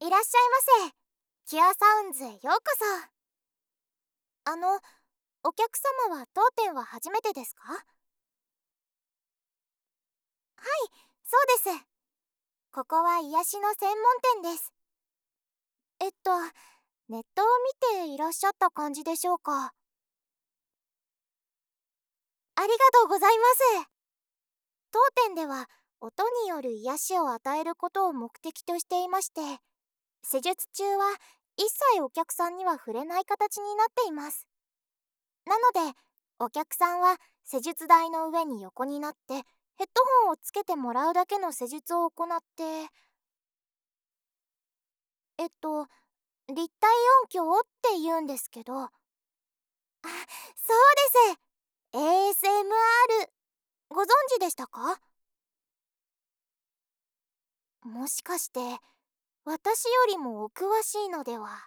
いらっしゃいませ。キュアサウンズへようこそ。あの、お客様は当店は初めてですか？はい、そうです。ここは癒しの専門店です。えっと、ネットを見ていらっしゃった感じでしょうか？ありがとうございます。当店では、音による癒しを与えることを目的としていまして、施術中は一切お客さんには触れない形になっています。なので、お客さんは施術台の上に横になってヘッドホンをつけてもらうだけの施術を行って、立体音響って言うんですけど、そうです。ASMR、ご存知でしたか？もしかして私よりもお詳しいのでは？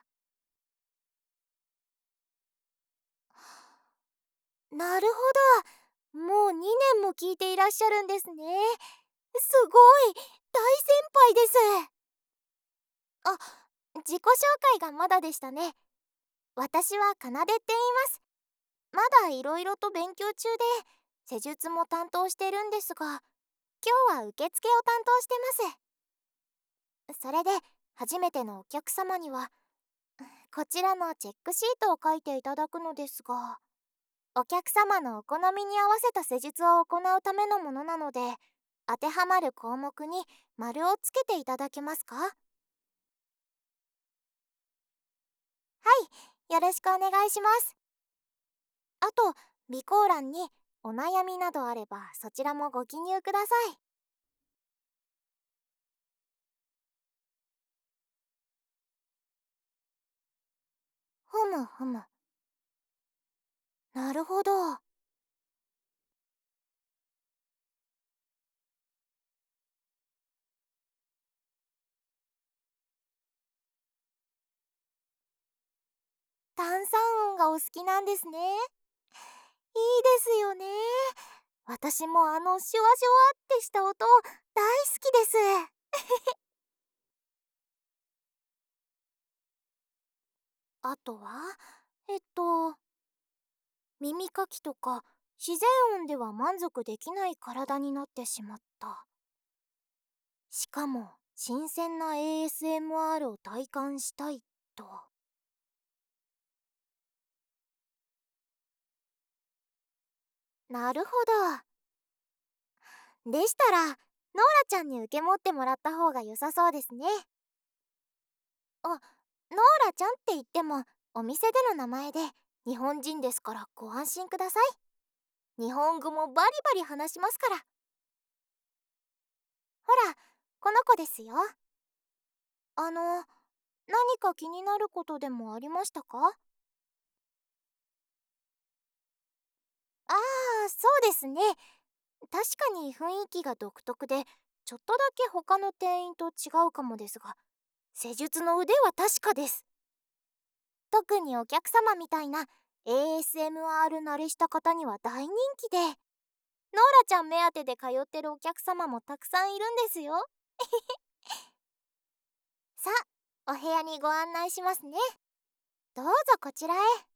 なるほど、もう2年も聞いていらっしゃるんですね。すごい、大先輩です。あ、自己紹介がまだでしたね。私はかなでって言います。まだいろいろと勉強中で、施術も担当してるんですが、今日は受付を担当してます。それで、初めてのお客様には、こちらのチェックシートを書いていただくのですが、お客様のお好みに合わせた施術を行うためのものなので、当てはまる項目に丸をつけていただけますか？はい、よろしくお願いします。あと、備考欄にお悩みなどあればそちらもご記入ください。ふむふむ。なるほど。炭酸音がお好きなんですね。いいですよね。私もあのシュワシュワってした音大好きです。あとは、耳かきとか自然音では満足できない体になってしまった。しかも新鮮な ASMR を体感したいと。なるほど。でしたらノーラちゃんに受け持ってもらった方が良さそうですね。あ、ノーラちゃんって言ってもお店での名前で、日本人ですからご安心ください。日本語もバリバリ話しますから。ほら、この子ですよ。あの、何か気になることでもありましたか？ああ、そうですね。確かに雰囲気が独特で、ちょっとだけ他の店員と違うかもですが、施術の腕は確かです。特にお客様みたいな ASMR 慣れした方には大人気で、ノーラちゃん目当てで通ってるお客様もたくさんいるんですよ。さあ、お部屋にご案内しますね。どうぞこちらへ。